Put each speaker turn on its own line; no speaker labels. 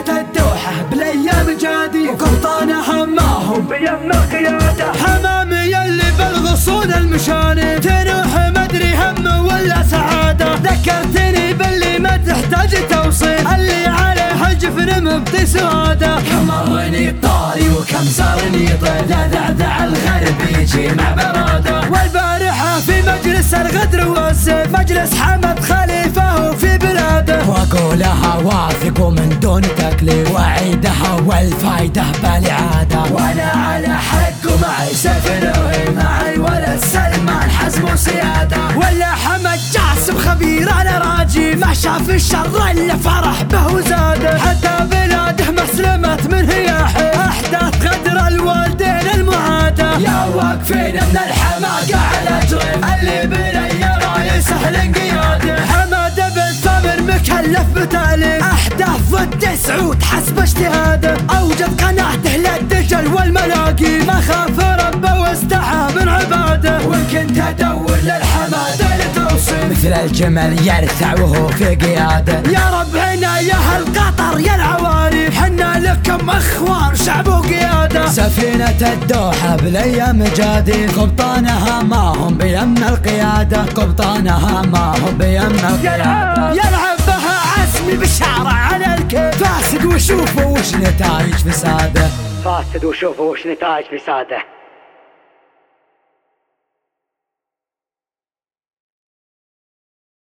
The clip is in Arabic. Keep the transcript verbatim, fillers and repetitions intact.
سفينة الدوحة بالايام جادي وقبطانها ما هم بيم القيادة. حمامي اللي بالغصون المشاني تنوح مدري هم ولا سعادة. ذكرتني باللي ما تحتاج توصيل اللي عليه الجفن مبطي سوادة. كمرني طاري وكم زارني طيل ذعذع الغرب يجي مع برادة. والبارحة في مجلس الغدر والسيف مجلس حمد خليفة وفي بلاده. واقولها واثق ومن دون تكليف واعيدها والفايدة بالعادة. وانا على حق ومعي سيف نوهي معي ولد سلمان حزم وسيادة. ولا حمد جاسم خبير انا راجي ما شاف الشر الا فرح به وزاده. حتى بلاده ما سلمت من هياحي احداث غدر الوالدين المعادة. يا واقفين من الحماقة على جريم اللي بني راي سهل انقياده. حمد بن ثامر مكلف بتأليف احداث ضد سعود حسب اجتهاده. اوجد قناته للدجل والملاقي ما خاف ربه واستحى من عباده. وان كنت ادور للحماده لتوصيل مثل الجمل يرثع وهو في قياده. يا رب عناية القطر يا العواري حنا لكم اخوان شعب وقياده. سفينة الدوحة بالايام جادي قبطانها ما هم بيم القيادة. قبطانها ما هم بيم القيادة. يلعب بها عزمي بالشارع على الكيف فاسد وشوفوا وش نتايج فساده.
فاسد وشوفوا وش نتايج فساده.